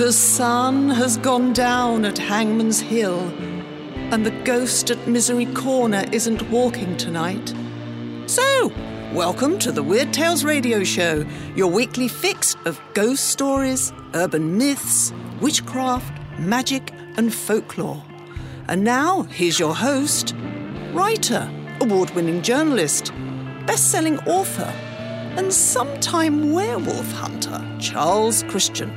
The sun has gone down at Hangman's Hill, and the ghost at Misery Corner isn't walking tonight. So, welcome to the Weird Tales Radio Show, your weekly fix of ghost stories, urban myths, witchcraft, magic and folklore. And now, here's your host, writer, award-winning journalist, best-selling author, and sometime werewolf hunter, Charles Christian.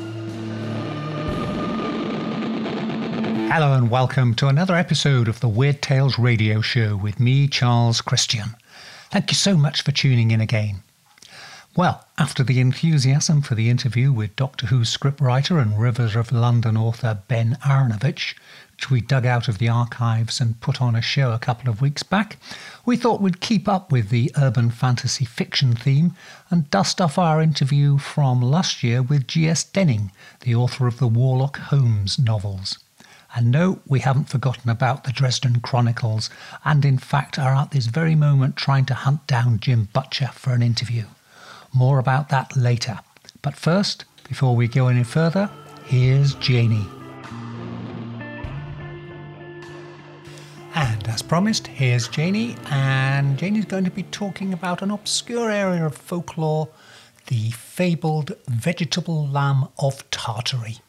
Hello and welcome to another episode of the Weird Tales Radio Show with me, Charles Christian. Thank you so much for tuning in again. Well, after the enthusiasm for the interview with Doctor Who scriptwriter and Rivers of London author Ben Aaronovitch, which we dug out of the archives and put on a show a couple of weeks back, we thought we'd keep up with the urban fantasy fiction theme and dust off our interview from last year with G.S. Denning, the author of the Warlock Holmes novels. And no, we haven't forgotten about the Dresden Chronicles, and in fact are at this very moment trying to hunt down Jim Butcher for an interview. More about that later. But first, before we go any further, here's Janie. And as promised, here's Janie, and Janie's going to be talking about an obscure area of folklore, the fabled vegetable lamb of Tartary.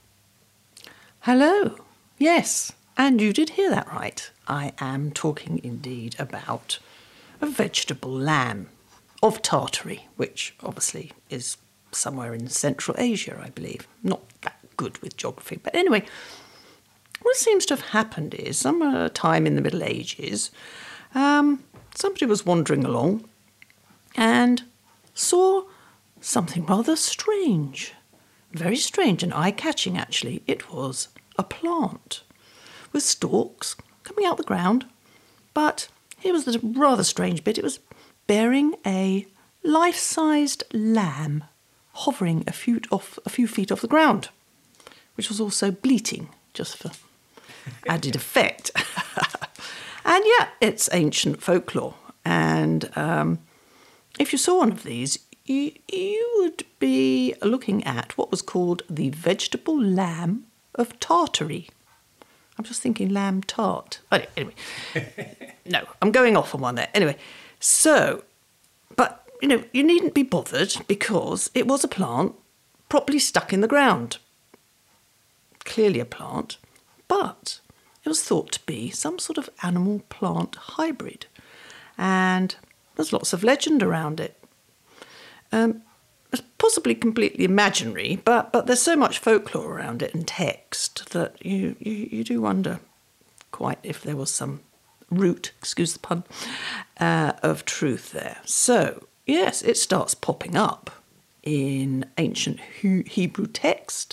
Hello. Yes, and you did hear that right. I am talking indeed about a vegetable lamb of Tartary, which obviously is somewhere in Central Asia, I believe. Not that good with geography, but anyway, what seems to have happened is, some time in the Middle Ages, somebody was wandering along and saw something rather strange. Very strange and eye-catching, actually. It was a plant with stalks coming out the ground, but here was the rather strange bit. It was bearing a life-sized lamb hovering a few feet off the ground, which was also bleating, just for added effect. And yeah, it's ancient folklore. And if you saw one of these, you would be looking at what was called the vegetable lamb of Tartary. I'm just thinking lamb tart. Anyway, no, I'm going off on one there. Anyway, so, but, you needn't be bothered because it was a plant properly stuck in the ground. Clearly a plant, but it was thought to be some sort of animal-plant hybrid. And there's lots of legend around it. It's possibly completely imaginary, but there's so much folklore around it and text that you do wonder quite if there was some root, excuse the pun, of truth there. So, yes, it starts popping up in ancient Hebrew text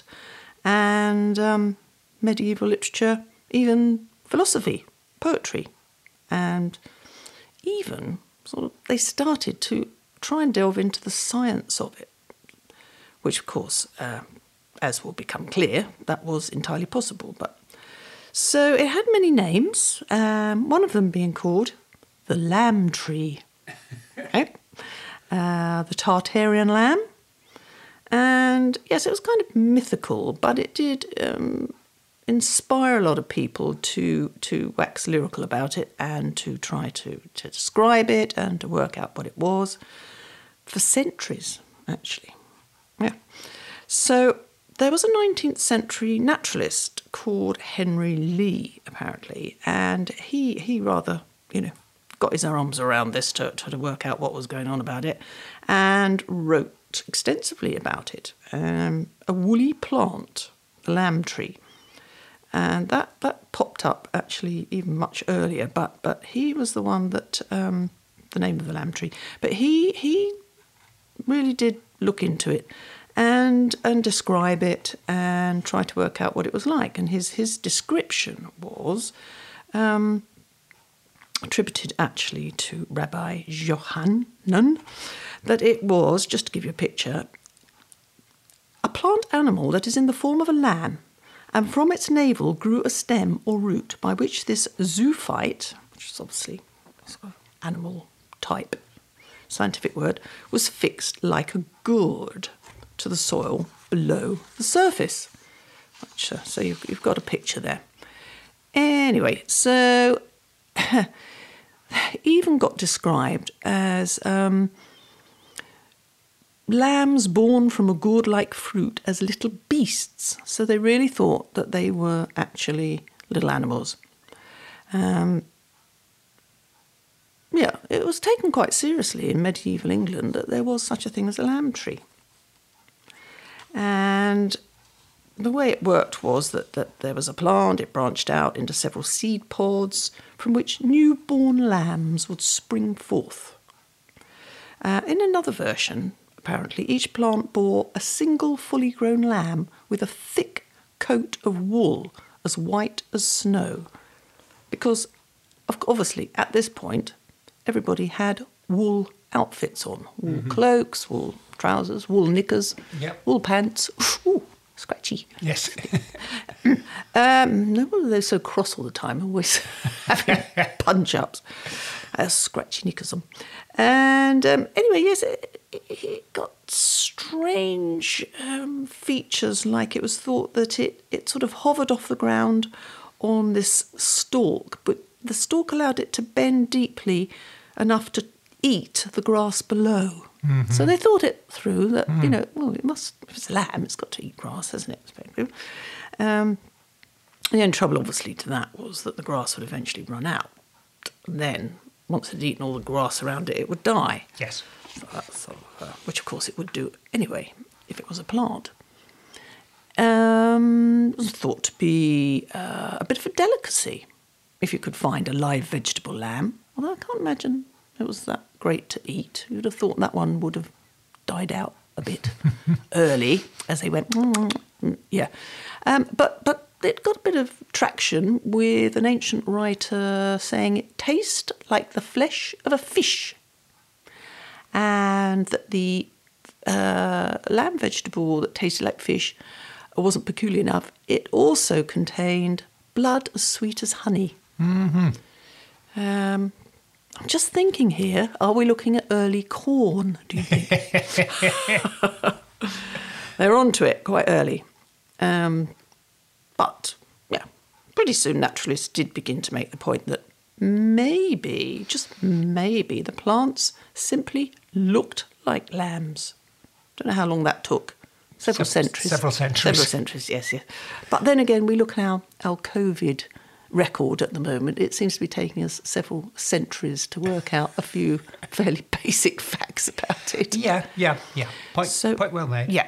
and medieval literature, even philosophy, poetry, and even they started to try and delve into the science of it, which of course, as will become clear, that was entirely possible. But so it had many names, one of them being called the lamb tree, okay? The Tartarian lamb, and yes, it was kind of mythical, but it did inspire a lot of people to wax lyrical about it and to try to describe it and to work out what it was. For centuries, actually. Yeah. So there was a 19th century naturalist called Henry Lee, apparently, and he rather, got his arms around this to work out what was going on about it and wrote extensively about it. A woolly plant, the lamb tree. And that popped up, actually, even much earlier, but he was the one that, the name of the lamb tree, but he really did look into it and describe it and try to work out what it was like. And his description was attributed actually to Rabbi Johanan, that it was, just to give you a picture, a plant animal that is in the form of a lamb, and from its navel grew a stem or root by which this zoophyte, which is obviously sort of animal type, scientific word, was fixed like a gourd to the soil below the surface. So you've got a picture there. Anyway, so even got described as lambs born from a gourd-like fruit as little beasts. So they really thought that they were actually little animals. It was taken quite seriously in medieval England that there was such a thing as a lamb tree. And the way it worked was that there was a plant, it branched out into several seed pods from which newborn lambs would spring forth. In another version, apparently, each plant bore a single fully grown lamb with a thick coat of wool as white as snow. Because, obviously, at this point, everybody had wool outfits on. Wool cloaks, wool trousers, wool knickers, wool pants. Ooh, scratchy. Yes. No wonder they're so cross all the time, always having punch-ups. Scratchy knickers on. And anyway, yes, it got strange features, like it was thought that it sort of hovered off the ground on this stalk, but the stalk allowed it to bend deeply enough to eat the grass below. Mm-hmm. So they thought it through that, it must, if it's a lamb, it's got to eat grass, hasn't it? The only trouble, obviously, to that was that the grass would eventually run out. And then, once it had eaten all the grass around it, it would die. Yes. Which, of course, it would do anyway, if it was a plant. It was thought to be a bit of a delicacy if you could find a live vegetable lamb. Although I can't imagine it was that great to eat. You'd have thought that one would have died out a bit early as they went, yeah. But it got a bit of traction with an ancient writer saying it tastes like the flesh of a fish, and that the lamb vegetable that tasted like fish wasn't peculiar enough. It also contained blood as sweet as honey. Mm-hmm. I'm just thinking here, are we looking at early corn, do you think? They're onto it quite early. But, pretty soon naturalists did begin to make the point that maybe, just maybe, the plants simply looked like lambs. Don't know how long that took. Several centuries. Several centuries, yes. But then again, we look at our COVID record at the moment. It seems to be taking us several centuries to work out a few fairly basic facts about it. Yeah. Quite well made. Yeah.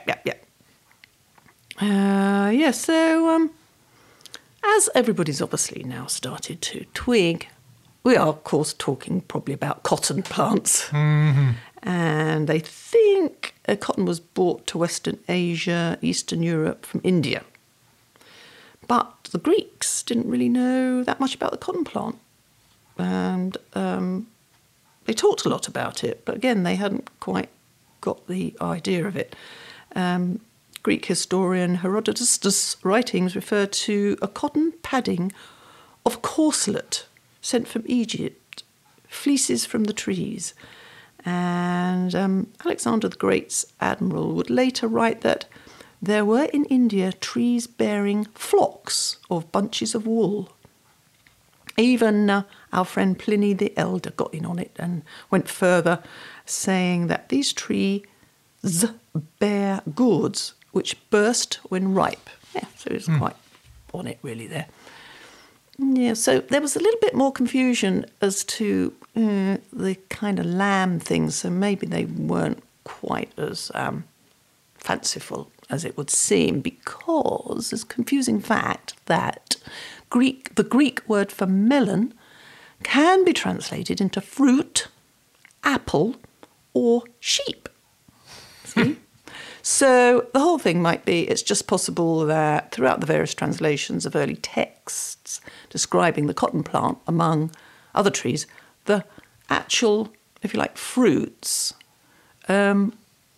So as everybody's obviously now started to twig, we are, of course, talking probably about cotton plants. Mm-hmm. And they think cotton was brought to Western Asia, Eastern Europe from India. But the Greeks didn't really know that much about the cotton plant. And they talked a lot about it, but again, they hadn't quite got the idea of it. Greek historian Herodotus' writings refer to a cotton padding of corselet sent from Egypt, fleeces from the trees. And Alexander the Great's admiral would later write that there were in India trees bearing flocks of bunches of wool. Even our friend Pliny the Elder got in on it and went further, saying that these trees bear gourds which burst when ripe. Yeah, so it's quite on it really there. Yeah, so there was a little bit more confusion as to the kind of lamb things, so maybe they weren't quite as fanciful as it would seem, because there's a confusing fact that the Greek word for melon can be translated into fruit, apple, or sheep. See? So the whole thing might be, it's just possible that throughout the various translations of early texts describing the cotton plant, among other trees, the actual, if you like, fruits was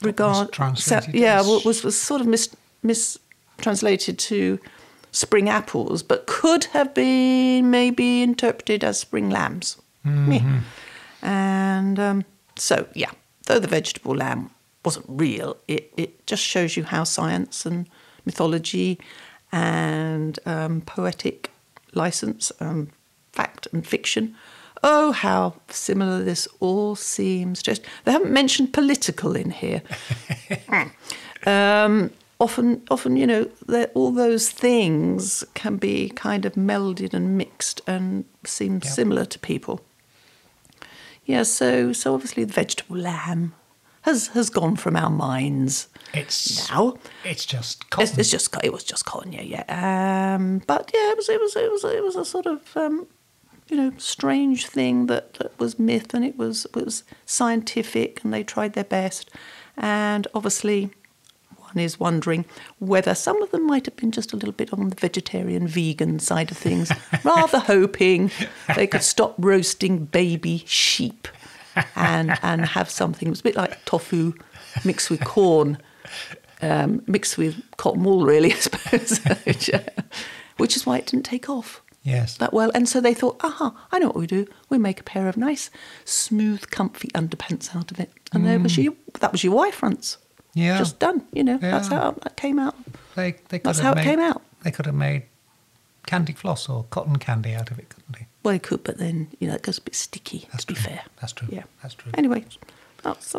sort of mistranslated to spring apples, but could have been maybe interpreted as spring lambs. Mm-hmm. Yeah. And though the vegetable lamb wasn't real, it just shows you how science and mythology and poetic license, fact and fiction. Oh, how similar this all seems. Just they haven't mentioned political in here. Often, all those things can be kind of melded and mixed and seem similar to people. Yeah, so obviously the vegetable lamb has gone from our minds now. It's just cotton. It was just cotton, yeah. But yeah, it was a sort of strange thing that was myth, and it was scientific, and they tried their best, and obviously. One is wondering whether some of them might have been just a little bit on the vegetarian, vegan side of things, rather hoping they could stop roasting baby sheep and have something. It was a bit like tofu mixed with corn, mixed with cotton wool, really, I suppose, which is why it didn't take off that well. And so they thought, I know what we do. We make a pair of nice, smooth, comfy underpants out of it. And that was your wife fronts. Yeah. Just done, That's how that came out. That's how it came out. They could have made candy floss or cotton candy out of it, couldn't they? Well, they could, but then, it goes a bit sticky, to be fair. That's true. Yeah. That's true. Anyway, that's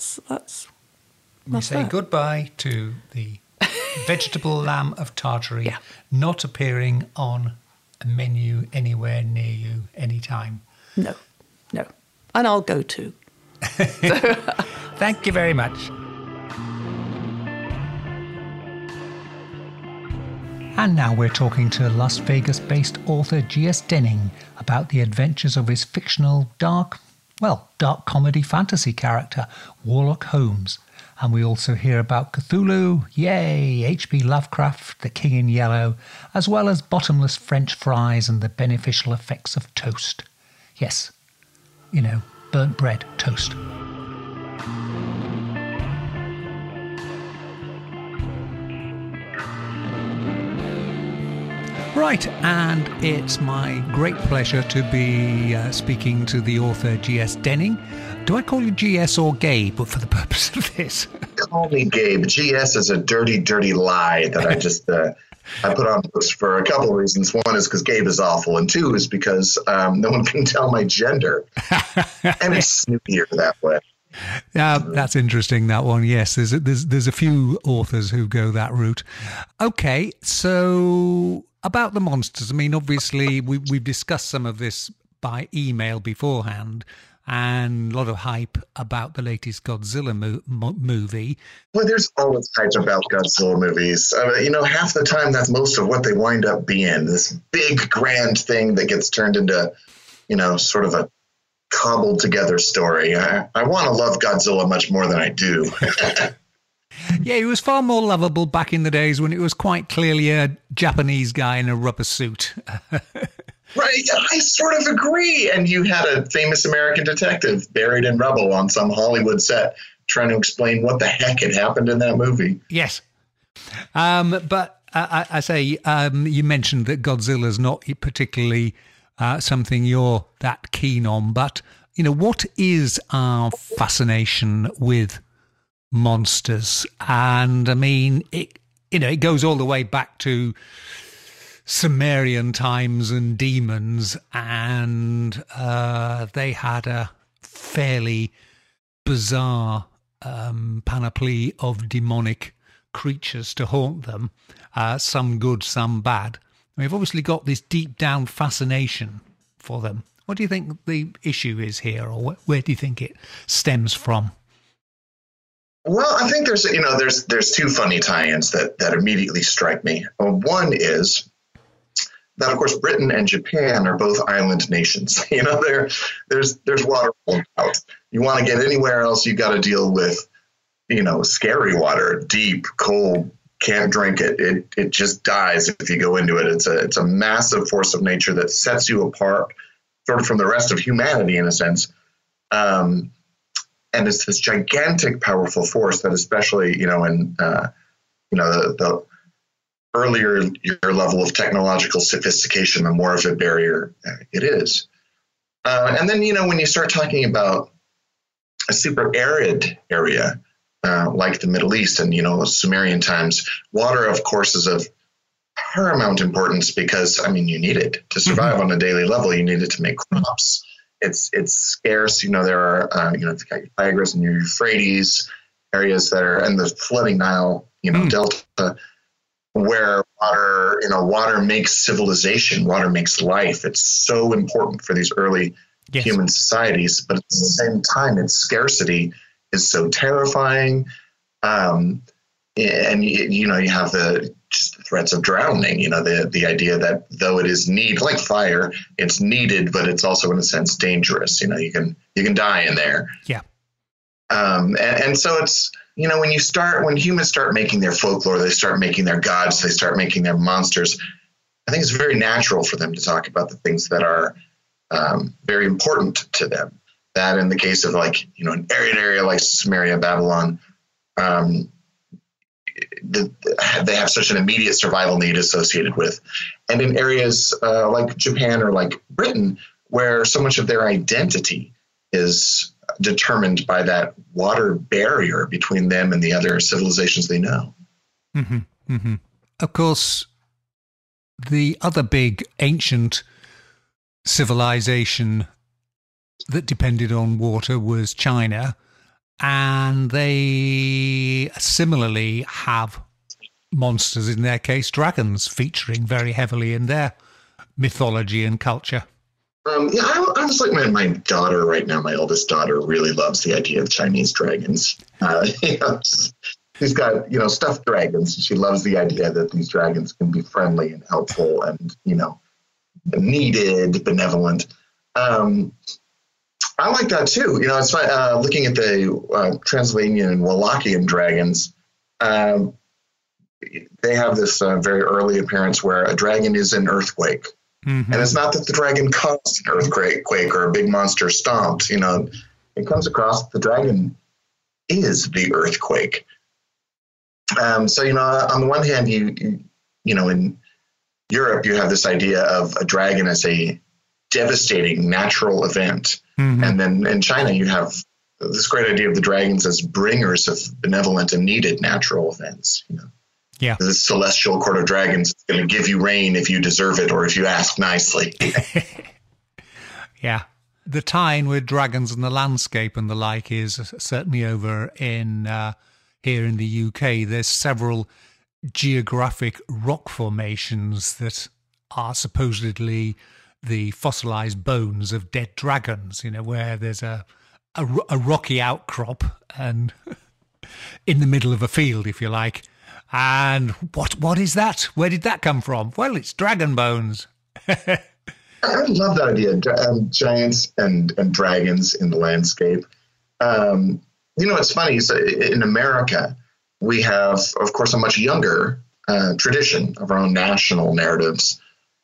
we say goodbye to the vegetable lamb of Tartary, not appearing on a menu anywhere near you anytime. No. And I'll go too. Thank you very much. And now we're talking to Las Vegas-based author G.S. Denning about the adventures of his fictional dark comedy fantasy character, Warlock Holmes. And we also hear about Cthulhu, yay, H.P. Lovecraft, The King in Yellow, as well as bottomless French fries and the beneficial effects of toast. Yes, burnt bread, toast. Right, and it's my great pleasure to be speaking to the author G.S. Denning. Do I call you G.S. or Gabe for the purpose of this? Call me Gabe. G.S. is a dirty, dirty lie that I just I put on books for a couple of reasons. One is because Gabe is awful, and two is because no one can tell my gender. And it's snoopier that way. Yeah, that's interesting, that one. Yes, there's a few authors who go that route. Okay, so about the monsters. I mean, obviously, we've discussed some of this by email beforehand, and a lot of hype about the latest Godzilla movie. Well, there's always hype about Godzilla movies. Half the time that's most of what they wind up being. This big, grand thing that gets turned into, sort of a cobbled together story. I want to love Godzilla much more than I do. Yeah, he was far more lovable back in the days when it was quite clearly a Japanese guy in a rubber suit. Right, I sort of agree. And you had a famous American detective buried in rubble on some Hollywood set trying to explain what the heck had happened in that movie. Yes. But I say, you mentioned that Godzilla's not particularly something you're that keen on. But, what is our fascination with monsters? And I mean, it goes all the way back to Sumerian times and demons, and they had a fairly bizarre panoply of demonic creatures to haunt them, some good, some bad. We've obviously got this deep down fascination for them. What do you think the issue is here, or where do you think it stems from? Well, I think there's two funny tie-ins that immediately strike me. One is that, of course, Britain and Japan are both island nations. There's water out. You want to get anywhere else, you got to deal with, scary water, deep, cold, can't drink it. It just dies if you go into it. It's a massive force of nature that sets you apart sort of from the rest of humanity in a sense. And it's this gigantic, powerful force that, especially, in the earlier your level of technological sophistication, the more of a barrier it is. And then, when you start talking about a super arid area like the Middle East and, Sumerian times, water, of course, is of paramount importance because, I mean, you need it to survive on a daily level. You need it to make crops. It's scarce. There are, you've got your Tigris and your Euphrates areas that are, and the flooding Nile, Delta, where water makes civilization, water makes life. It's so important for these early human societies, but at the same time, its scarcity is so terrifying. And you have the threats of drowning, the idea that though it is like fire, it's needed, but it's also in a sense dangerous. You can die in there. Yeah. And so it's, when humans start making their folklore, they start making their gods, they start making their monsters, I think it's very natural for them to talk about the things that are very important to them. That in the case of an arid area like Sumeria, Babylon, they have such an immediate survival need associated with. And in areas like Japan or like Britain, where so much of their identity is determined by that water barrier between them and the other civilizations they know. Mm-hmm, mm-hmm. Of course, the other big ancient civilization that depended on water was China, and they similarly have monsters, in their case dragons, featuring very heavily in their mythology and culture. I was like my daughter right now. My oldest daughter really loves the idea of Chinese dragons. She's got stuffed dragons. She loves the idea that these dragons can be friendly and helpful and needed, benevolent. I like that too. It's fun, looking at the Transylvanian and Wallachian dragons. They have this very early appearance where a dragon is an earthquake. Mm-hmm. And it's not that the dragon caused an earthquake or a big monster stomped. It comes across the dragon is the earthquake. So on the one hand, you in Europe you have this idea of a dragon as a devastating natural event, and then in China you have this great idea of the dragons as bringers of benevolent and needed natural events. Yeah. The celestial court of dragons is going to give you rain if you deserve it or if you ask nicely. Yeah. The tie-in with dragons and the landscape and the like is certainly over in here in the UK. There's several geographic rock formations that are supposedly the fossilized bones of dead dragons, where there's a rocky outcrop and in the middle of a field, if you like. And what is that? Where did that come from? Well, it's dragon bones. I love that idea, giants and dragons in the landscape. It's funny. So in America, we have, of course, a much younger tradition of our own national narratives.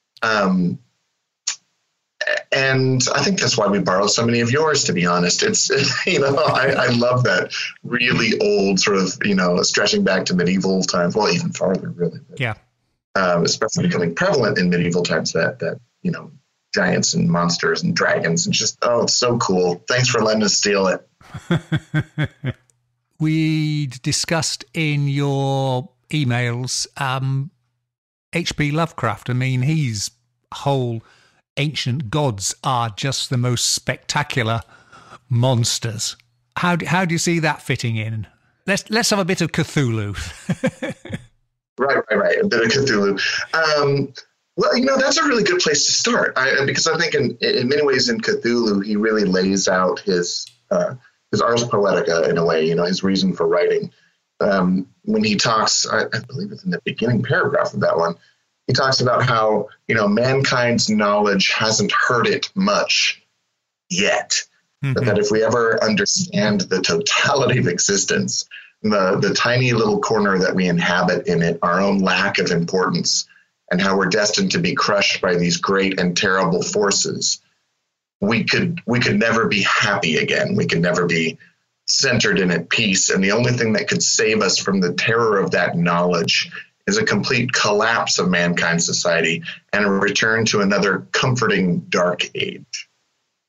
And I think that's why we borrow so many of yours, to be honest. It's, I love that really old sort of, stretching back to medieval times. Well, even farther, really. But, yeah. Especially becoming prevalent in medieval times that giants and monsters and dragons and just, it's so cool. Thanks for letting us steal it. We discussed in your emails H.P. Lovecraft. I mean, his whole ancient gods are just the most spectacular monsters. How do you see that fitting in? Let's have a bit of Cthulhu. Right. A bit of Cthulhu. Well, that's a really good place to start. Because I think in many ways in Cthulhu he really lays out his ars poetica in a way. His reason for writing. When he talks, I believe it's in the beginning paragraph of that one. He talks about how, mankind's knowledge hasn't hurt it much yet, but that if we ever understand the totality of existence, the tiny little corner that we inhabit in it, our own lack of importance, and how we're destined to be crushed by these great and terrible forces, we could never be happy again. We could never be centered and at peace. And the only thing that could save us from the terror of that knowledge is a complete collapse of mankind's society and a return to another comforting dark age.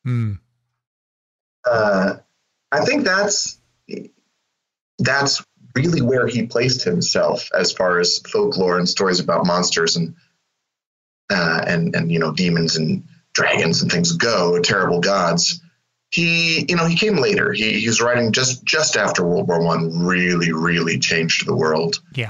I think that's really where he placed himself as far as folklore and stories about monsters and demons and dragons and things go, terrible gods. He came later. He was writing just after World War I really, really changed the world. Yeah.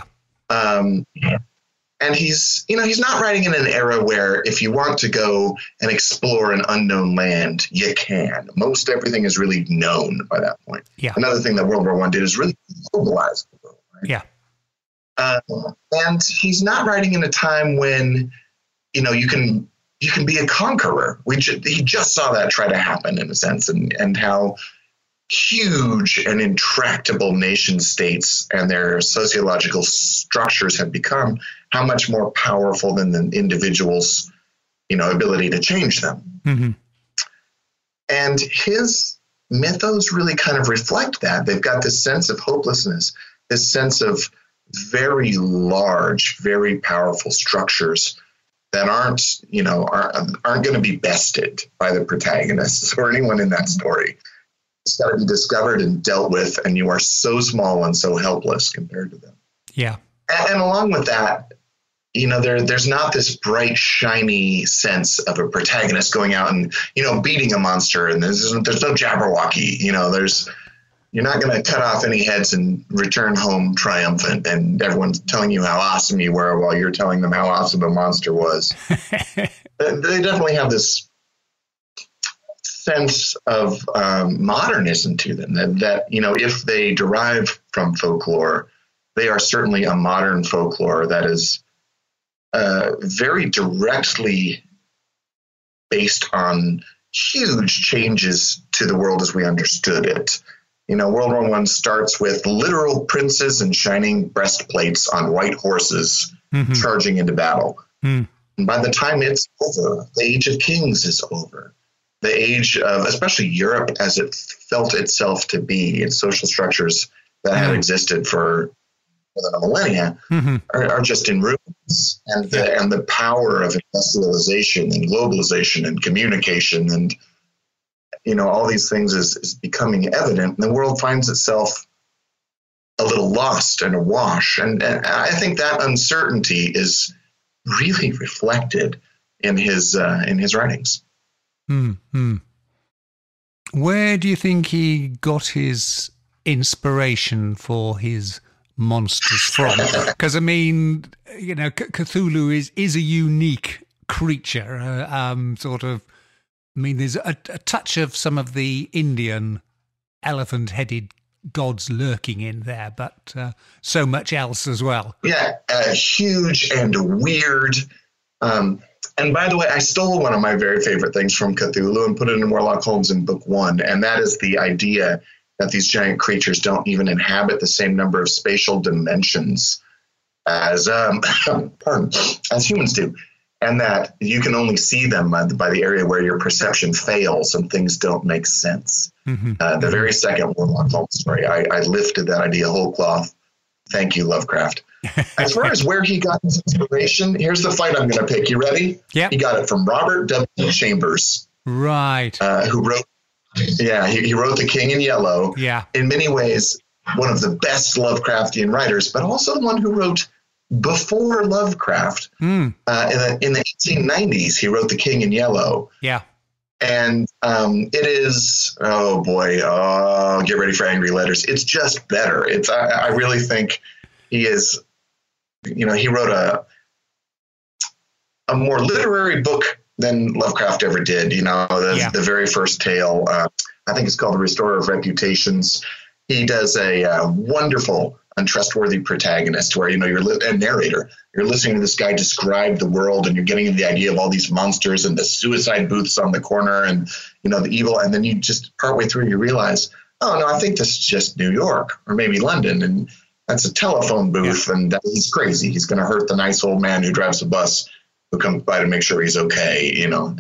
And he's not writing in an era where if you want to go and explore an unknown land, you can. Most everything is really known by that point. Yeah. Another thing that World War I did is really globalize the world. Right? Yeah. And he's not writing in a time when, you can be a conqueror. He just saw that try to happen in a sense, and how huge and intractable nation states and their sociological structures have become, how much more powerful than the individual's, ability to change them. Mm-hmm. And his mythos really kind of reflect that. They've got this sense of hopelessness, this sense of very large, very powerful structures that aren't going to be bested by the protagonists or anyone in that story. It's got to be discovered and dealt with, and you are so small and so helpless compared to them. Yeah. And along with that, there's not this bright, shiny sense of a protagonist going out and, beating a monster, and there's no Jabberwocky. You're not going to cut off any heads and return home triumphant, and everyone's telling you how awesome you were while you're telling them how awesome the monster was. They definitely have this sense of modernism to them that if they derive from folklore, they are certainly a modern folklore that is very directly based on huge changes to the world as we understood it. World War I starts with literal princes and shining breastplates on white horses charging into battle. And by the time it's over, the Age of Kings is over. The age of, especially Europe as it felt itself to be, its social structures that had existed for more than a millennia are just in ruins. And the power of industrialization and globalization and communication and all these things is becoming evident, and the world finds itself a little lost and awash. And I think that uncertainty is really reflected in his writings. Mm-hmm. Where do you think he got his inspiration for his monsters from? Because Cthulhu is a unique creature, there's a touch of some of the Indian elephant-headed gods lurking in there, but so much else as well. Yeah, huge and weird. And by the way, I stole one of my very favorite things from Cthulhu and put it in Warlock Holmes in book 1, and that is the idea that these giant creatures don't even inhabit the same number of spatial dimensions as as humans do. And that you can only see them by the area where your perception fails and things don't make sense. The very second Warlock Holmes story, I lifted that idea whole cloth. Thank you, Lovecraft. As far as where he got his inspiration, here's the fight I'm going to pick. You ready? Yeah. He got it from Robert W. Chambers. Right. Who wrote, he wrote The King in Yellow. Yeah. In many ways, one of the best Lovecraftian writers, but also the one who wrote before Lovecraft. In the 1890s, he wrote The King in Yellow. Yeah. And it is, get ready for angry letters. It's just better. I really think he is, he wrote a more literary book than Lovecraft ever did. The very first tale, I think it's called The Restorer of Reputations. He does a wonderful untrustworthy protagonist where, you're a narrator. You're listening to this guy describe the world and you're getting the idea of all these monsters and the suicide booths on the corner and, the evil. And then you just partway through, you realize, oh, no, I think this is just New York or maybe London. And that's a telephone booth. And he's crazy. He's going to hurt the nice old man who drives a bus who comes by to make sure he's okay,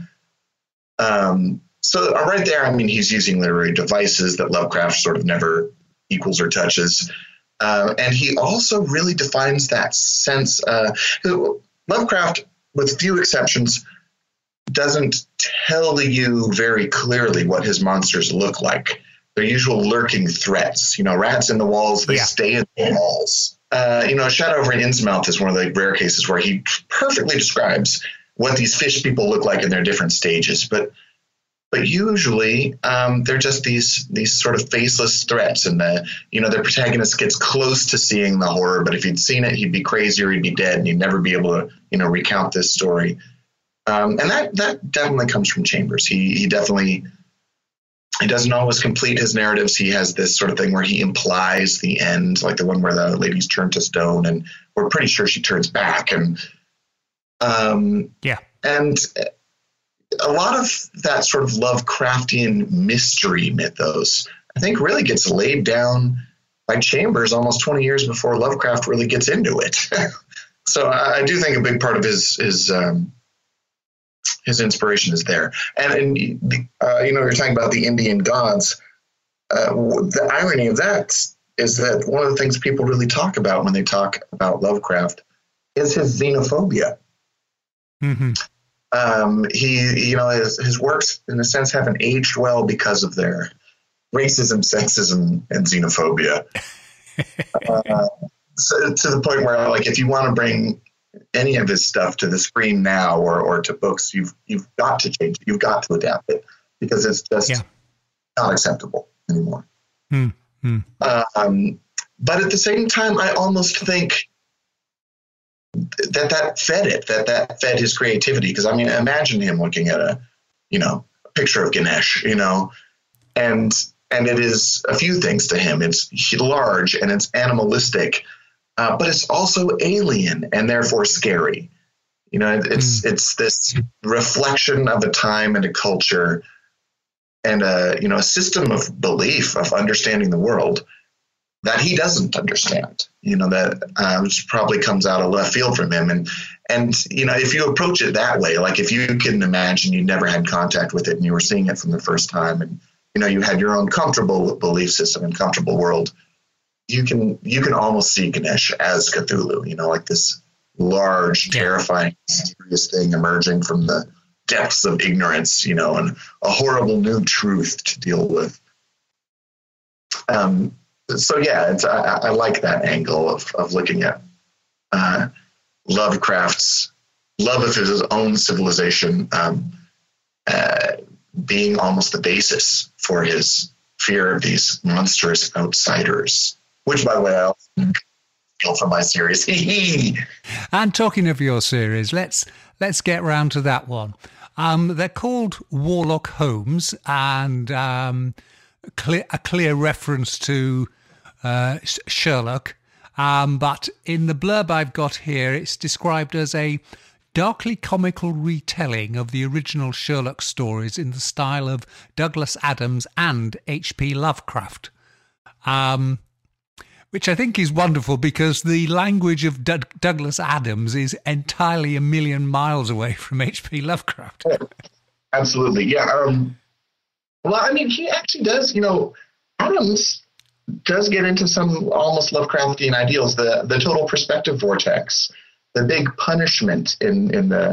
So right there, he's using literary devices that Lovecraft sort of never equals or touches. And he also really defines that sense. Lovecraft, with few exceptions, doesn't tell you very clearly what his monsters look like. their usual lurking threats. Rats in the walls, they stay in the walls. Shadow over Innsmouth is one of the rare cases where he perfectly describes what these fish people look like in their different stages. But usually they're just these sort of faceless threats, and their protagonist gets close to seeing the horror, but if he'd seen it, he'd be crazy or he'd be dead, and he'd never be able to recount this story. And that definitely comes from Chambers. He doesn't always complete his narratives. He has this sort of thing where he implies the end, like the one where the lady's turned to stone, and we're pretty sure she turns back. And and a lot of that sort of Lovecraftian mystery mythos, I think, really gets laid down by Chambers almost 20 years before Lovecraft really gets into it. So I do think a big part of his inspiration is there. And you're talking about the Indian gods. The irony of that is that one of the things people really talk about when they talk about Lovecraft is his xenophobia. Mm-hmm. His works, in a sense, haven't aged well because of their racism, sexism, and xenophobia. So to the point where, like, if you want to bring any of his stuff to the screen now or to books, you've got to change it. You've got to adapt it because it's just not acceptable anymore. Mm-hmm. But at the same time, I almost think that fed it, that fed his creativity. Because, I mean, imagine him looking at a picture of Ganesh, and it is a few things to him. It's large and it's animalistic, but it's also alien and therefore scary. It's this reflection of a time and a culture and a system of belief, of understanding the world that he doesn't understand, which probably comes out of left field from him. And if you approach it that way, like if you can imagine you never had contact with it and you were seeing it from the first time, and, you had your own comfortable belief system and comfortable world, you can almost see Ganesh as Cthulhu, like this large, terrifying, mysterious thing emerging from the depths of ignorance, and a horrible new truth to deal with. So yeah, I like that angle of looking at Lovecraft's love of his own civilization being almost the basis for his fear of these monstrous outsiders, which, by the way, I also feel from my series. And talking of your series, let's get round to that one. They're called Warlock Homes, and a clear reference to Sherlock, but in the blurb I've got here, it's described as a darkly comical retelling of the original Sherlock stories in the style of Douglas Adams and H.P. Lovecraft, which I think is wonderful because the language of Douglas Adams is entirely a million miles away from H.P. Lovecraft. Absolutely, yeah. Well, I mean, he actually does, Adams does get into some almost Lovecraftian ideals. The total perspective vortex, the big punishment in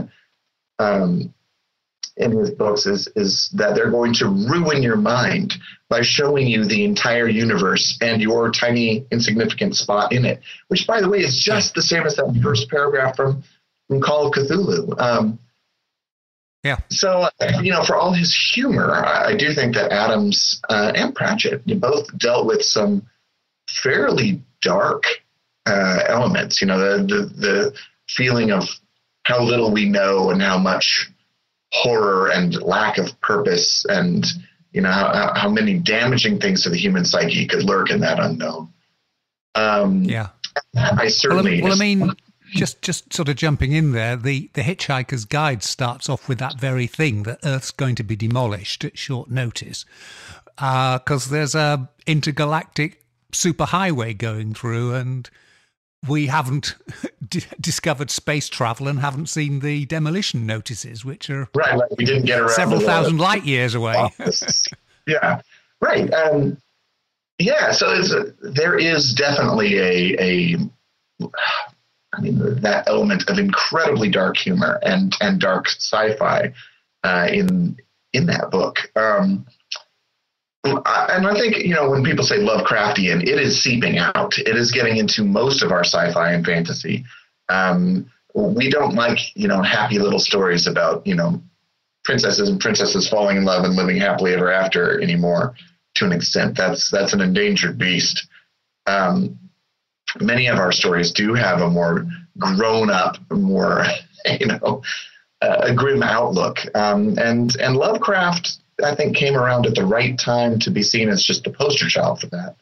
his books is that they're going to ruin your mind by showing you the entire universe and your tiny insignificant spot in it, which, by the way, is just the same as that first paragraph from Call of Cthulhu. So, for all his humor, I do think that Adams and Pratchett both dealt with some fairly dark elements. The feeling of how little we know and how much horror and lack of purpose and, how many damaging things to the human psyche could lurk in that unknown. I certainly... Well, I mean... Just sort of jumping in there, the Hitchhiker's Guide starts off with that very thing, that Earth's going to be demolished at short notice because there's a intergalactic superhighway going through, and we haven't discovered space travel and haven't seen the demolition notices, which are we didn't get around several thousand light years away. Yeah, right. So there is definitely that element of incredibly dark humor and dark sci-fi in that book. And I think, when people say Lovecraftian, it is seeping out. It is getting into most of our sci-fi and fantasy. We don't like, happy little stories about, princesses and princesses falling in love and living happily ever after anymore. To an extent, that's an endangered beast. Many of our stories do have a more grown up, more, a grim outlook. And Lovecraft, I think, came around at the right time to be seen as just the poster child for that.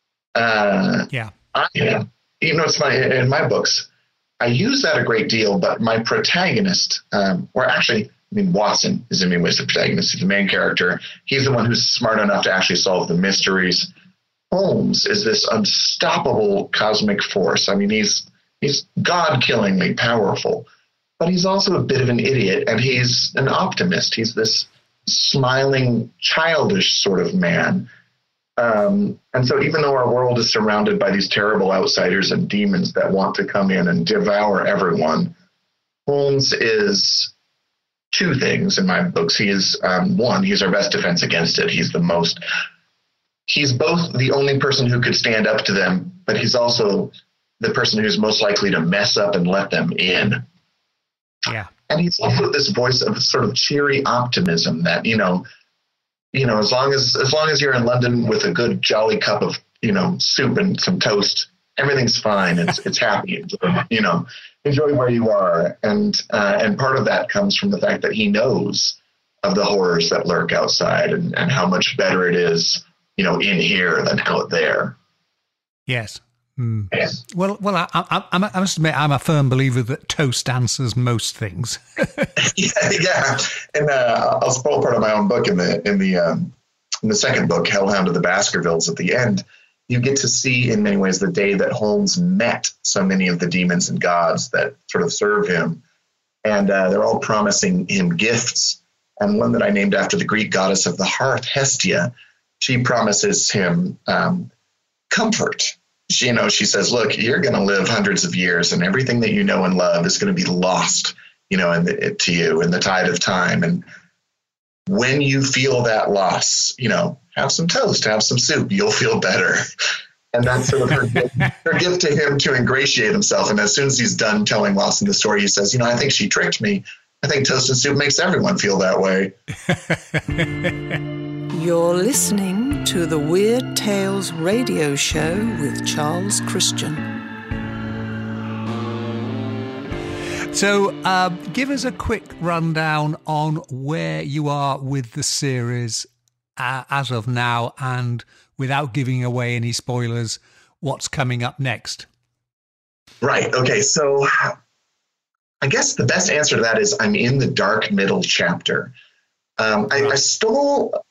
It's funny, in my books, I use that a great deal, but my protagonist, Watson is in many ways the protagonist. He's the main character. He's the one who's smart enough to actually solve the mysteries. Holmes is this unstoppable cosmic force. I mean, he's God-killingly powerful, but he's also a bit of an idiot, and he's an optimist. He's this smiling, childish sort of man. And so even though our world is surrounded by these terrible outsiders and demons that want to come in and devour everyone, Holmes is two things in my books. He is, one, he's our best defense against it. He's both the only person who could stand up to them, but he's also the person who's most likely to mess up and let them in. Yeah. And he's also this voice of sort of cheery optimism that, as long as you're in London with a good jolly cup of, soup and some toast, everything's fine. It's happy. Enjoy where you are. And part of that comes from the fact that he knows of the horrors that lurk outside and how much better it is, in here than out there. Yes. Mm. Yes. Well, I must admit, I'm a firm believer that toast answers most things. yeah. And I'll spoil part of my own book in the second book, Hellhound of the Baskervilles. At the end, you get to see in many ways the day that Holmes met so many of the demons and gods that sort of serve him, and they're all promising him gifts. And one that I named after the Greek goddess of the hearth, Hestia, she promises him comfort. She says, look, you're going to live hundreds of years and everything that you know and love is going to be lost, to you in the tide of time. And when you feel that loss, have some toast, have some soup, you'll feel better. And that's sort of her gift to him to ingratiate himself. And as soon as he's done telling Watson the story, he says, I think she tricked me. I think toast and soup makes everyone feel that way. You're listening to the Weird Tales radio show with Charles Christian. So give us a quick rundown on where you are with the series as of now, and without giving away any spoilers, what's coming up next. Right. Okay. So I guess the best answer to that is I'm in the dark middle chapter. I stole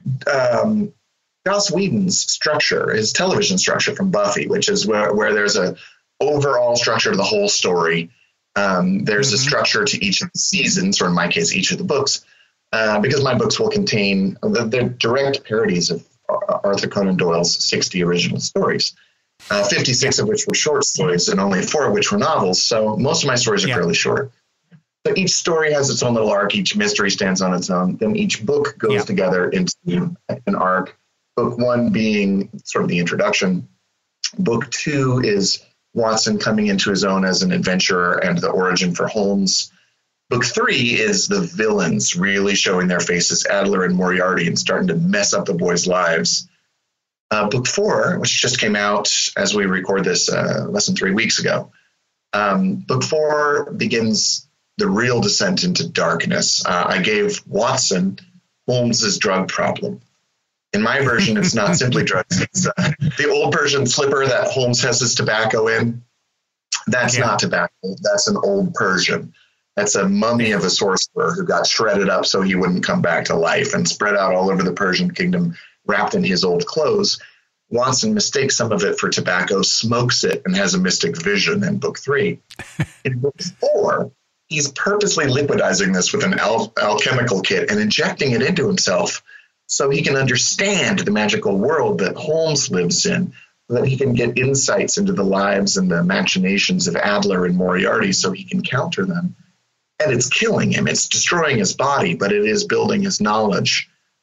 Joss Whedon's structure, his television structure from Buffy, which is where there's a overall structure to the whole story. There's a structure to each of the seasons, or in my case, each of the books, because my books will contain the direct parodies of Arthur Conan Doyle's 60 original stories, 56 of which were short stories and only 4 of which were novels. So most of my stories are fairly short. So each story has its own little arc. Each mystery stands on its own. Then each book goes together into an arc. Book 1 being sort of the introduction. Book 2 is Watson coming into his own as an adventurer and the origin for Holmes. Book 3 is the villains really showing their faces, Adler and Moriarty, and starting to mess up the boys' lives. Book 4, which just came out as we record this less than 3 weeks ago. Book 4 begins the real descent into darkness. I gave Watson Holmes's drug problem. In my version, it's not simply drugs. It's the old Persian flipper that Holmes has his tobacco in. That's not tobacco. That's an old Persian. That's a mummy of a sorcerer who got shredded up so he wouldn't come back to life and spread out all over the Persian kingdom, wrapped in his old clothes. Watson mistakes some of it for tobacco, smokes it, and has a mystic vision in book 3. In book 4, he's purposely liquidizing this with an alchemical kit and injecting it into himself so he can understand the magical world that Holmes lives in, so that he can get insights into the lives and the machinations of Adler and Moriarty so he can counter them. And it's killing him. It's destroying his body, but it is building his knowledge.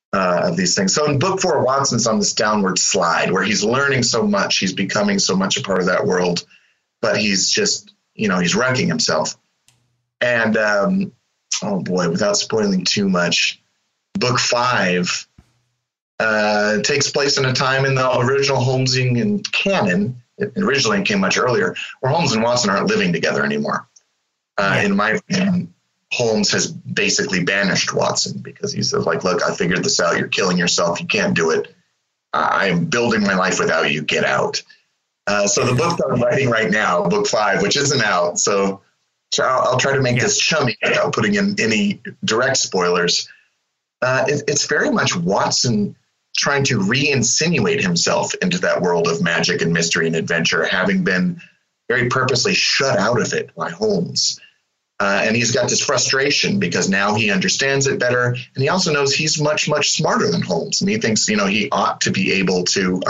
of these things. So in book 4, Watson's on this downward slide where he's learning so much, he's becoming so much a part of that world, but he's just, he's wrecking himself. And oh boy, without spoiling too much, book 5 takes place in a time in the original Holmesian canon. It originally came much earlier, where Holmes and Watson aren't living together anymore. In my opinion, Holmes has basically banished Watson because he's like, look, I figured this out. You're killing yourself. You can't do it. I'm building my life without you. Get out. So the book that I'm writing right now, book 5, which isn't out, so I'll try to make this chummy without putting in any direct spoilers. It's very much Watson trying to re-insinuate himself into that world of magic and mystery and adventure, having been very purposely shut out of it by Holmes. And he's got this frustration because now he understands it better. And he also knows he's much, much smarter than Holmes. And he thinks, he ought to be able to,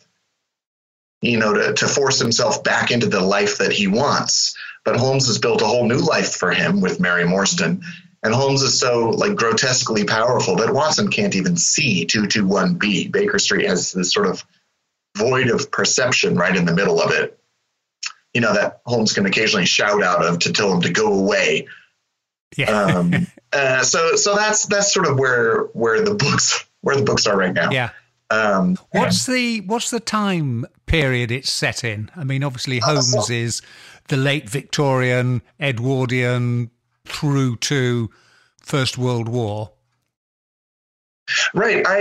to force himself back into the life that he wants. But Holmes has built a whole new life for him with Mary Morstan. And Holmes is so grotesquely powerful that Watson can't even see 221B. Baker Street has this sort of void of perception right in the middle of it. That Holmes can occasionally shout out of to tell him to go away. Yeah. So that's sort of where the books are right now. Yeah. What's the time period it's set in? I mean, obviously Holmes is the late Victorian, Edwardian, through to First World War. Right.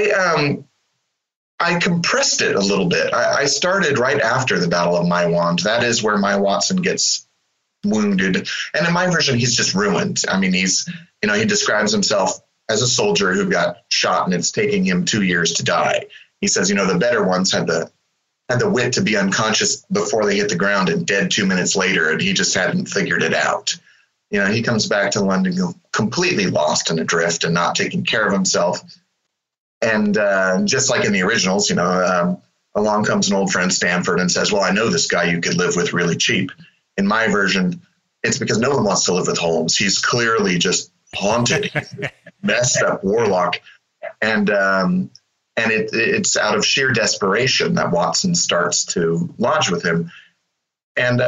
I compressed it a little bit. I started right after the Battle of Maiwand. That is where my Watson gets wounded. And in my version, he's just ruined. I mean, he describes himself as a soldier who got shot and it's taking him 2 years to die. He says, the better ones had the wit to be unconscious before they hit the ground and dead 2 minutes later, and he just hadn't figured it out. He comes back to London completely lost and adrift and not taking care of himself. And just like in the originals, along comes an old friend, Stanford, and says, well, I know this guy you could live with really cheap. In my version, it's because no one wants to live with Holmes. He's clearly just haunted, messed up warlock. And it's out of sheer desperation that Watson starts to lodge with him. And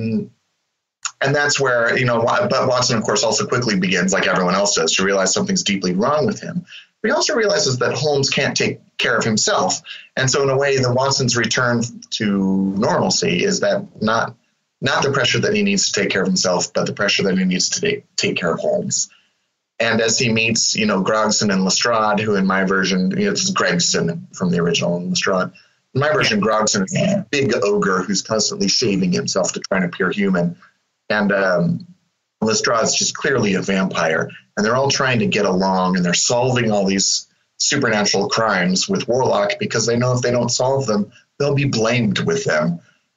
that's where, but Watson, of course, also quickly begins, like everyone else does, to realize something's deeply wrong with him. But he also realizes that Holmes can't take care of himself. And so in a way, the Watson's return to normalcy is that not the pressure that he needs to take care of himself, but the pressure that he needs to take care of Holmes. And as he meets, Grogson and Lestrade, who in my version, it's Gregson from the original and Lestrade. In my version, Grogson is a big ogre who's constantly shaving himself to try and appear human. And Lestrade's just clearly a vampire. And they're all trying to get along, and they're solving all these supernatural crimes with Warlock because they know if they don't solve them, they'll be blamed with them.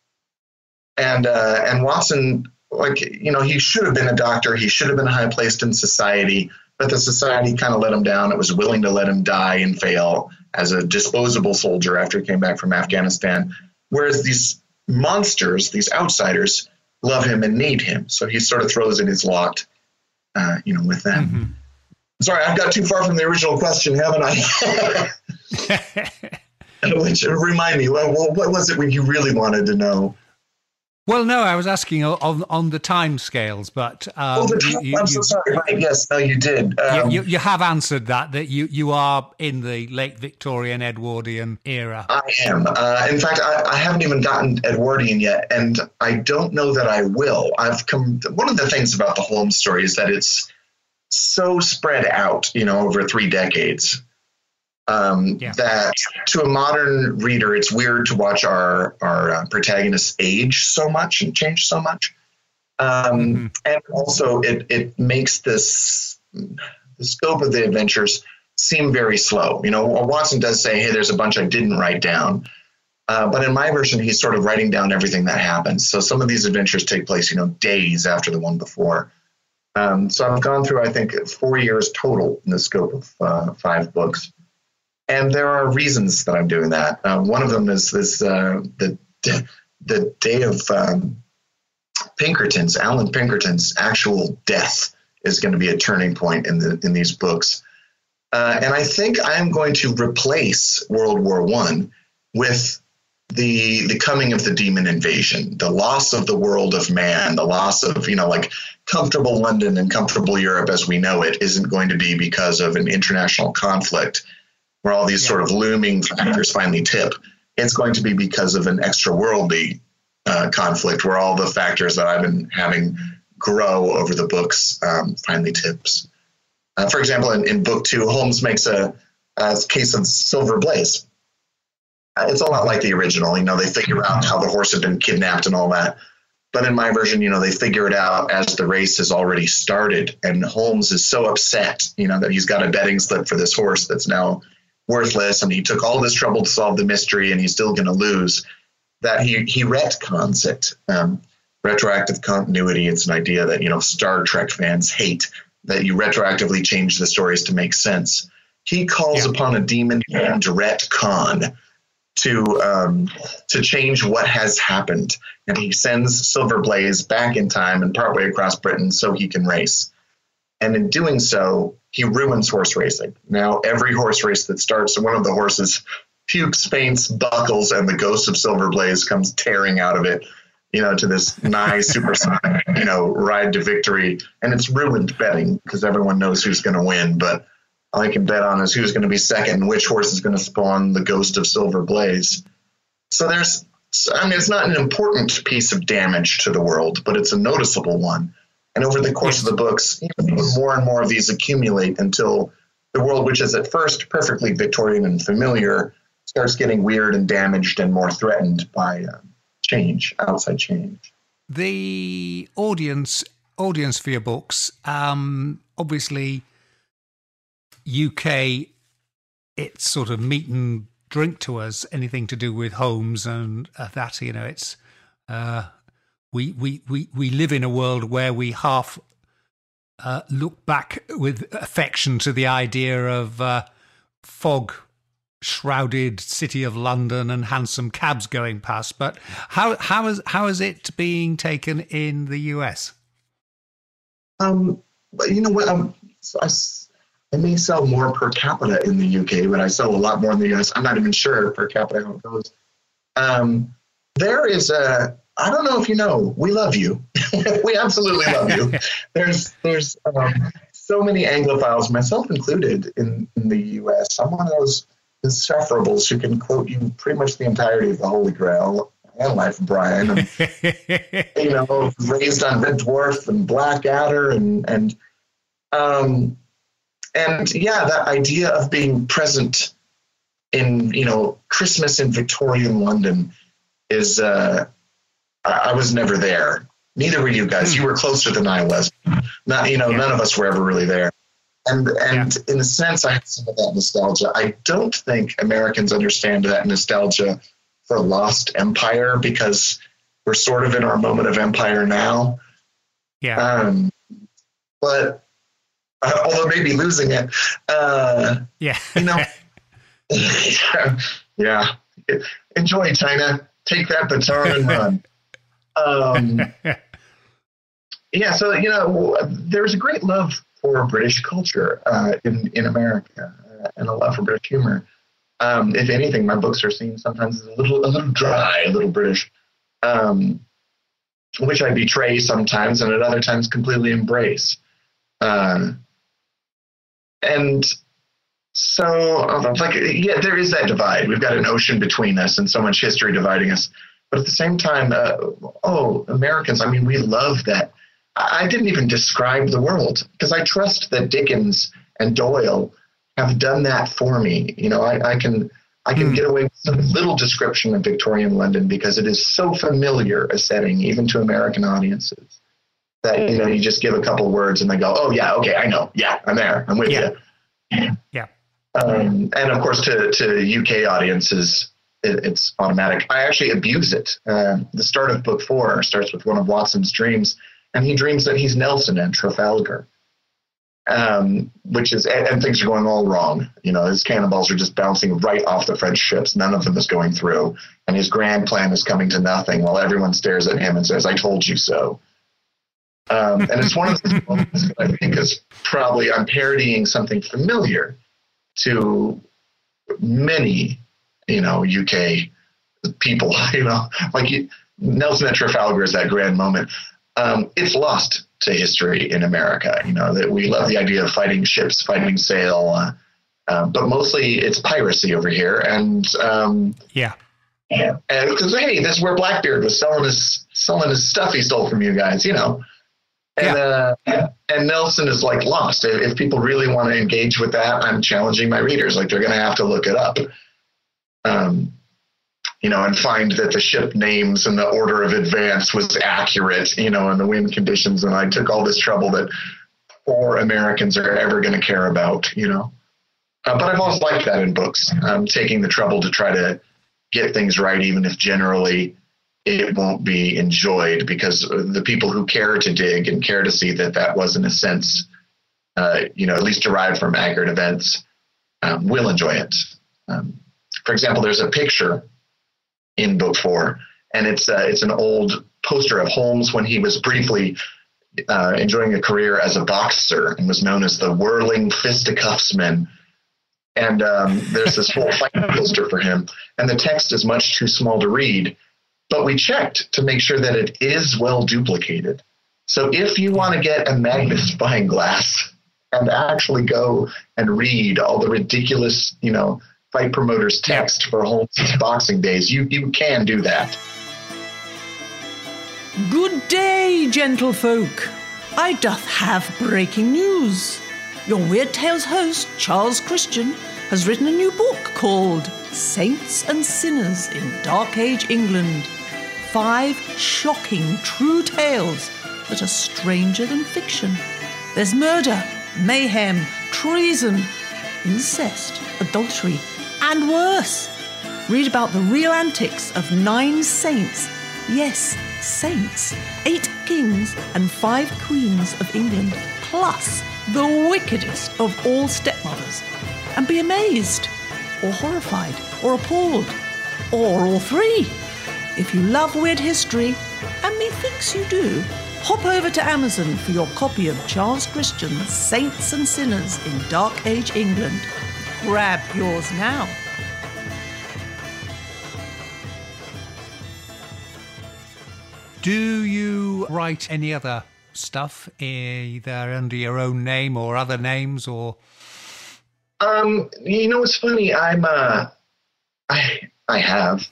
And Watson, he should have been a doctor. He should have been high placed in society, but the society kind of let him down. It was willing to let him die and fail as a disposable soldier after he came back from Afghanistan. Whereas these monsters, these outsiders, love him and need him. So he sort of throws in his lot, with them. Mm-hmm. Sorry, I've got too far from the original question, haven't I? Which, remind me, what was it when you really wanted to know? Well, no, I was asking on the time scales, but I'm so sorry. Right, yes, no, you did. You have answered that you are in the late Victorian Edwardian era. I am. In fact, I haven't even gotten Edwardian yet, and I don't know that I will. One of the things about the Holmes story is that it's so spread out, over 3 decades. That to a modern reader, it's weird to watch our protagonists age so much and change so much. And also it makes the scope of the adventures seem very slow. Watson does say, hey, there's a bunch I didn't write down. But in my version, he's sort of writing down everything that happens. So some of these adventures take place, days after the one before. So I've gone through, I think, 4 years total in the scope of 5 books. And there are reasons that I'm doing that. One of them is this: the day of Pinkerton's, Alan Pinkerton's actual death is going to be a turning point in these books. And I think I'm going to replace World War I with the coming of the demon invasion, the loss of the world of man, the loss of, like comfortable London and comfortable Europe as we know it isn't going to be because of an international conflict where all these sort of looming factors finally tip. It's going to be because of an extra-worldly conflict where all the factors that I've been having grow over the books finally tips. For example, in book 2, Holmes makes a case of Silver Blaze. It's a lot like the original. They figure out how the horse had been kidnapped and all that. But in my version, they figure it out as the race has already started. And Holmes is so upset, that he's got a betting slip for this horse that's now worthless. And he took all this trouble to solve the mystery and he's still going to lose, that he retcons it. Retroactive continuity. It's an idea that, Star Trek fans hate, that you retroactively change the stories to make sense. He calls upon a demon named retcon to change what has happened. And he sends Silver Blaze back in time and partway across Britain so he can race. And in doing so, he ruins horse racing. Now, every horse race that starts, one of the horses pukes, faints, buckles, and the ghost of Silver Blaze comes tearing out of it, to this nice supersonic, ride to victory. And it's ruined betting because everyone knows who's going to win. But all I can bet on is who's going to be second and which horse is going to spawn the ghost of Silver Blaze. So it's not an important piece of damage to the world, but it's a noticeable one. And over the course of the books, more and more of these accumulate until the world, which is at first perfectly Victorian and familiar, starts getting weird and damaged and more threatened by outside change. The audience for your books, obviously UK, it's sort of meat and drink to us, anything to do with Holmes and that, it's we live in a world where we half look back with affection to the idea of fog shrouded city of London and hansom cabs going past. But how is it being taken in the US? You know what? I may sell more per capita in the UK, but I sell a lot more in the US. I'm not even sure per capita how it goes. There is I don't know if you know, we love you. We absolutely love you. There's so many Anglophiles, myself included, in the US. I'm one of those insufferables who can quote you pretty much the entirety of the Holy Grail and Life of Brian, and raised on Red Dwarf and Blackadder, and that idea of being present in Christmas in Victorian London is I was never there. Neither were you guys. You were closer than I was. None of us were ever really there. And in a sense, I have some of that nostalgia. I don't think Americans understand that nostalgia for lost empire because we're sort of in our moment of empire now. Yeah. But although maybe losing it, yeah. Enjoy, China. Take that baton and run. So there's a great love for British culture in America and a love for British humor. If anything, my books are seen sometimes as a little dry, a little British, which I betray sometimes, and at other times completely embrace. And so, there is that divide. We've got an ocean between us and so much history dividing us. But at the same time, Americans, we love that. I didn't even describe the world because I trust that Dickens and Doyle have done that for me. I can get away with some little description of Victorian London because it is so familiar a setting, even to American audiences, that, you just give a couple words and they go, oh, yeah, okay, I know. Yeah, I'm there. I'm with you. Yeah. And of course, to UK audiences, it's automatic. I actually abuse it. The start of book 4 starts with one of Watson's dreams, and he dreams that he's Nelson at Trafalgar, and things are going all wrong. His cannonballs are just bouncing right off the French ships. None of them is going through, and his grand plan is coming to nothing while everyone stares at him and says, I told you so. And it's one of those moments that I think is probably I'm parodying something familiar to many, UK people, like Nelson at Trafalgar is that grand moment. It's lost to history in America, that we love the idea of fighting ships, fighting sail, but mostly it's piracy over here. And because hey, this is where Blackbeard was selling his stuff he stole from you guys, And Nelson is like lost. If people really want to engage with that, I'm challenging my readers. Like they're going to have to look it up, and find that the ship names and the order of advance was accurate, and the wind conditions. And I took all this trouble that poor Americans are ever going to care about, But I've always liked that in books. Taking the trouble to try to get things right, even if generally it won't be enjoyed, because the people who care to dig and care to see that was in a sense, at least derived from accurate events, will enjoy it. For example, there's a picture in book 4, and it's an old poster of Holmes when he was briefly enjoying a career as a boxer and was known as the whirling fisticuffsman. And there's this whole fight poster for him, and the text is much too small to read. But we checked to make sure that it is well duplicated. So if you want to get a magnifying glass and actually go and read all the ridiculous, fight promoters' text for Holmes' boxing days, you can do that. Good day, gentlefolk. I doth have breaking news. Your Weird Tales host, Charles Christian, has written a new book called Saints and Sinners in Dark Age England. 5 shocking true tales that are stranger than fiction. There's murder, mayhem, treason, incest, adultery, and worse. Read about the real antics of 9 saints. Yes, saints. 8 kings and 5 queens of England, plus the wickedest of all stepmothers. And be amazed, or horrified, or appalled, or all 3. If you love weird history, and methinks you do, hop over to Amazon for your copy of Charles Christian's Saints and Sinners in Dark Age England. Grab yours now. Do you write any other stuff, either under your own name or other names, or? It's funny. I have.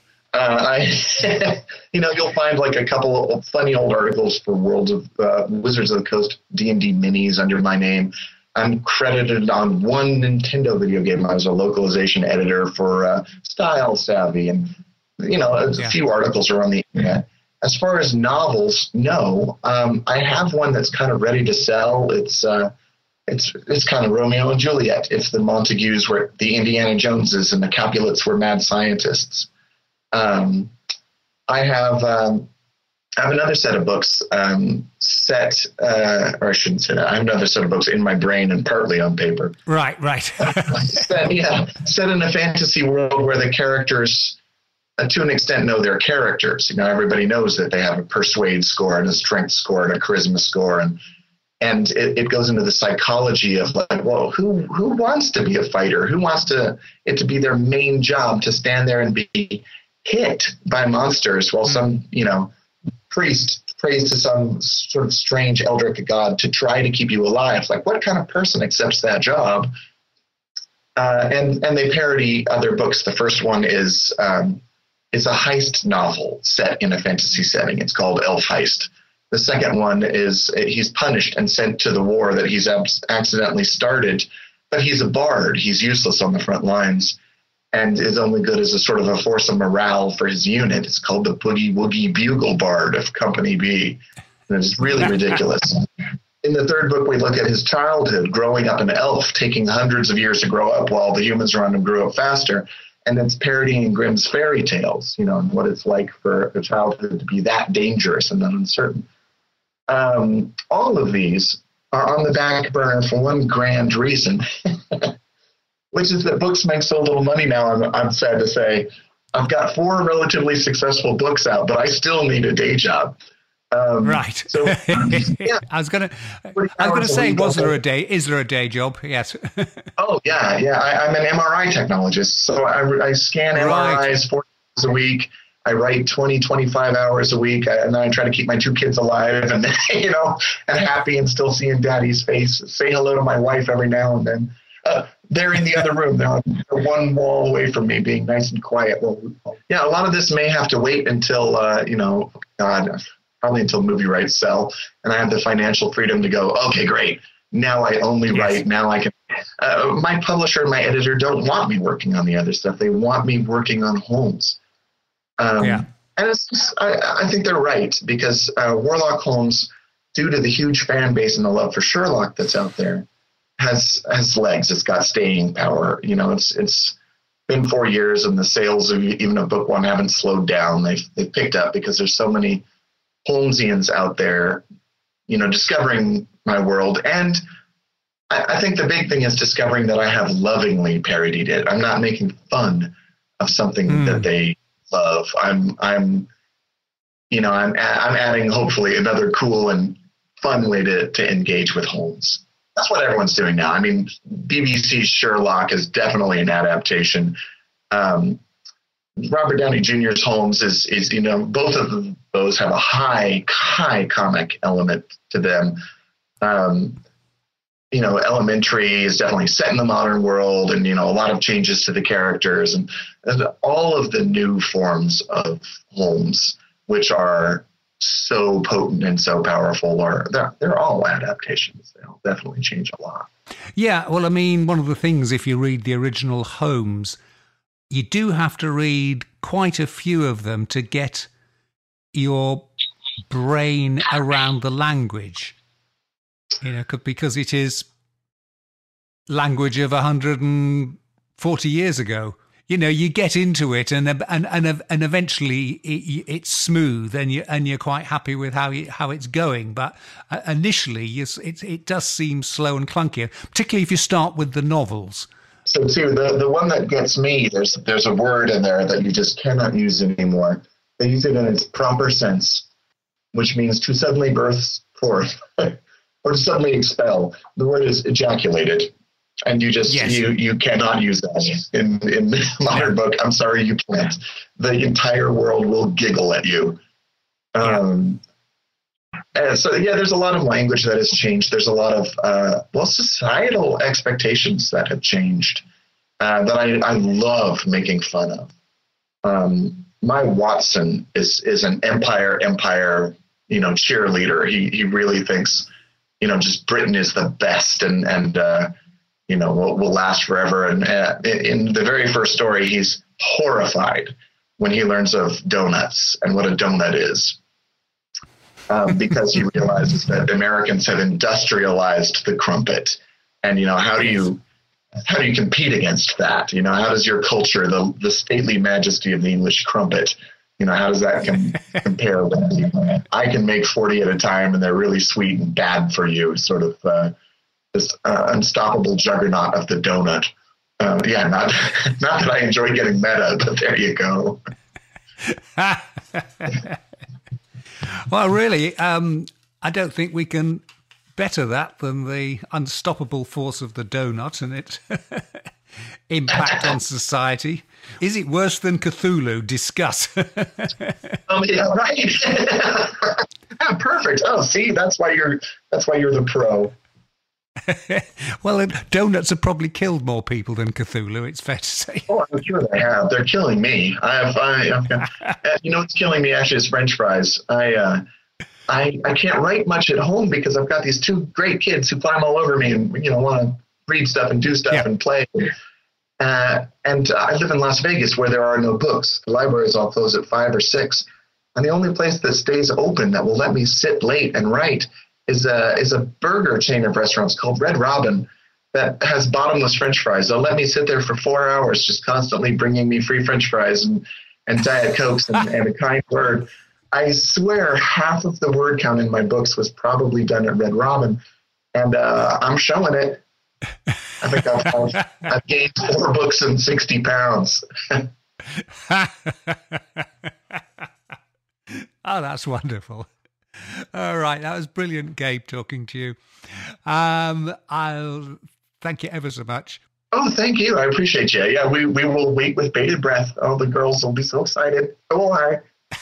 You'll find like a couple of funny old articles for Worlds of Wizards of the Coast D&D minis under my name. I'm credited on one Nintendo video game. I was a localization editor for Style Savvy, and a few articles are on the internet. As far as novels, no. I have one that's kind of ready to sell. It's kind of Romeo and Juliet. If the Montagues were the Indiana Joneses and the Capulets were mad scientists. I have another set of books set, or I shouldn't say that. I have another set of books in my brain and partly on paper. Right. set in a fantasy world where the characters, to an extent, know their characters. Everybody knows that they have a persuade score and a strength score and a charisma score, and it goes into the psychology of like, well, who wants to be a fighter? Who wants it to be their main job to stand there and be hit by monsters while some, priest prays to some sort of strange eldritch god to try to keep you alive? Like, what kind of person accepts that job? And they parody other books. The first one is a heist novel set in a fantasy setting. It's called Elf Heist. The second one is he's punished and sent to the war that he's accidentally started, but he's a bard. He's useless on the front lines and is only good as a sort of a force of morale for his unit. It's called the Boogie Woogie Bugle Bard of Company B. And it's really ridiculous. In the third book, we look at his childhood, growing up an elf, taking hundreds of years to grow up while the humans around him grew up faster. And it's parodying Grimm's fairy tales, and what it's like for a childhood to be that dangerous and that uncertain. All of these are on the back burner for one grand reason, which is that books make so little money now. I'm sad to say. I've got 4 relatively successful books out, but I still need a day job. Right. So yeah, I was gonna say, is there a day job? Yes. Oh yeah. I'm an MRI technologist, so I scan MRIs 4 hours a week. I write 20, 25 hours a week, and then I try to keep my 2 kids alive and, and happy and still seeing daddy's face. Say hello to my wife every now and then. They're in the other room. They're one wall away from me, being nice and quiet. Well, yeah, a lot of this may have to wait until, probably until movie rights sell, and I have the financial freedom to go, okay, great. Now I only write. Now I can. My publisher and my editor don't want me working on the other stuff. They want me working on Holmes. And it's just, I think they're right, because Warlock Holmes, due to the huge fan base and the love for Sherlock that's out there, has legs. It's got staying power. It's been 4 years, and the sales of even of book 1 haven't slowed down. They've picked up because there's so many Holmesians out there, discovering my world. And I think the big thing is discovering that I have lovingly parodied it. I'm not making fun of something that they love. I'm adding hopefully another cool and fun way to engage with Holmes. That's what everyone's doing now. I mean, BBC's Sherlock is definitely an adaptation. Robert Downey Jr.'s Holmes is both of those have a high comic element to them. Elementary is definitely set in the modern world, and a lot of changes to the characters, and all of the new forms of Holmes, which are so potent and so powerful, they're all adaptations. They'll definitely change a lot. Yeah, well, I mean, one of the things, if you read the original Holmes, you do have to read quite a few of them to get your brain around the language. Because it is language of 140 years ago. You get into it, and eventually it's smooth, and you're quite happy with how it's going. But initially, it does seem slow and clunky, particularly if you start with the novels. So too, the one that gets me, there's a word in there that you just cannot use anymore. They use it in its proper sense, which means to suddenly burst forth. Or to suddenly expel. The word is ejaculated, and you just you cannot use that in the modern book. I'm sorry, you can't. The entire world will giggle at you. And so there's a lot of language that has changed. There's a lot of societal expectations that have changed that I love making fun of. My Watson is an empire cheerleader. He really thinks, just Britain is the best and will last forever. And in the very first story, he's horrified when he learns of donuts and what a donut is, because he realizes that Americans have industrialized the crumpet. And, how do you compete against that? How does your culture, the stately majesty of the English crumpet, how does that compare with I can make 40 at a time, and they're really sweet and bad for you, sort of this unstoppable juggernaut of the donut. Not that I enjoy getting meta, but there you go. Well, really, I don't think we can better that than the unstoppable force of the donut and its impact on society. Is it worse than Cthulhu? Discuss. Yeah, right. Perfect. Oh, see, that's why you're the pro. Well, donuts have probably killed more people than Cthulhu, it's fair to say. Oh, I'm sure they have. They're killing me. What's killing me actually is French fries. I can't write much at home because I've got these 2 great kids who climb all over me and want to read stuff and do stuff and play. And I live in Las Vegas, where there are no books. The libraries all close at 5 or 6, and the only place that stays open that will let me sit late and write is a burger chain of restaurants called Red Robin that has bottomless French fries. They'll let me sit there for 4 hours, just constantly bringing me free French fries and Diet Cokes and a kind word. I swear half of the word count in my books was probably done at Red Robin, and I'm showing it. I think I've gained 4 books and 60 pounds. Oh, that's wonderful. All right, that was brilliant, Gabe, talking to you. I'll thank you ever so much. Oh, thank you. I appreciate you. Yeah, we will wait with bated breath. Oh, the girls will be so excited. So will I.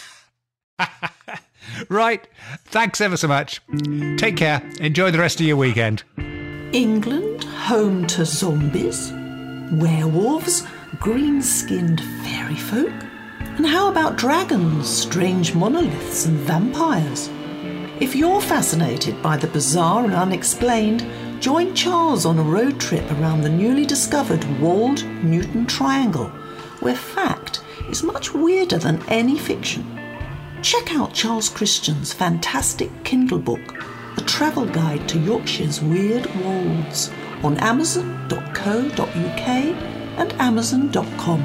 Right. Thanks ever so much. Take care. Enjoy the rest of your weekend. England, home to zombies, werewolves, green-skinned fairy folk? And how about dragons, strange monoliths and vampires? If you're fascinated by the bizarre and unexplained, join Charles on a road trip around the newly discovered walled Newton Triangle, where fact is much weirder than any fiction. Check out Charles Christian's fantastic Kindle book, A Travel Guide to Yorkshire's Weird Wolds, on amazon.co.uk and amazon.com.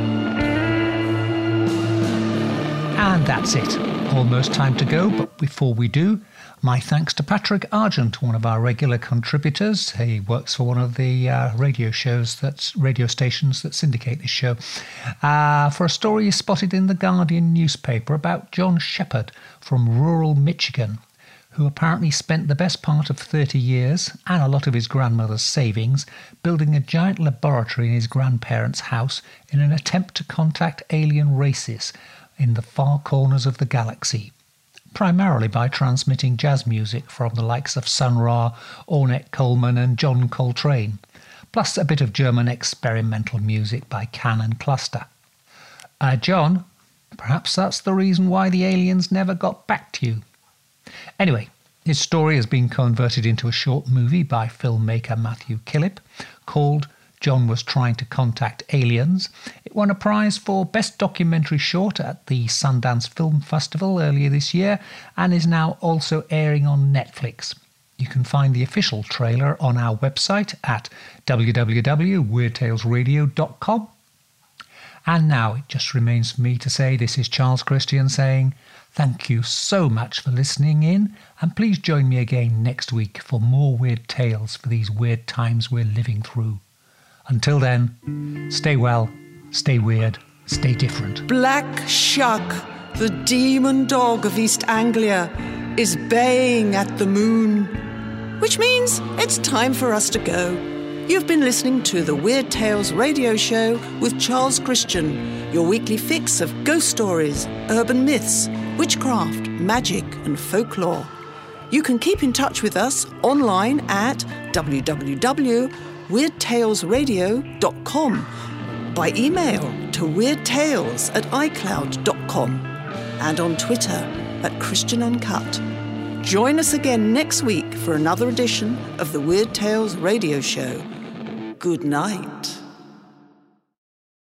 And that's it. Almost time to go, but before we do, my thanks to Patrick Argent, one of our regular contributors. He works for one of the radio stations that syndicate this show, for a story he spotted in the Guardian newspaper about John Shepherd from rural Michigan, who apparently spent the best part of 30 years and a lot of his grandmother's savings building a giant laboratory in his grandparents' house in an attempt to contact alien races in the far corners of the galaxy, primarily by transmitting jazz music from the likes of Sun Ra, Ornette Coleman and John Coltrane, plus a bit of German experimental music by Can and Cluster. John, perhaps that's the reason why the aliens never got back to you. Anyway, his story has been converted into a short movie by filmmaker Matthew Killip called John Was Trying to Contact Aliens. It won a prize for Best Documentary Short at the Sundance Film Festival earlier this year and is now also airing on Netflix. You can find the official trailer on our website at www.weirdtalesradio.com. And now it just remains for me to say this is Charles Christian saying thank you so much for listening in, and please join me again next week for more weird tales for these weird times we're living through. Until then, stay well, stay weird, stay different. Black Shuck, the demon dog of East Anglia, is baying at the moon, which means it's time for us to go. You've been listening to the Weird Tales radio show with Charles Christian, your weekly fix of ghost stories, urban myths, witchcraft, magic and folklore. You can keep in touch with us online at www.weirdtalesradio.com, by email to weirdtales@icloud.com, and on Twitter @ChristianUncut. Join us again next week for another edition of the Weird Tales radio show. Good night.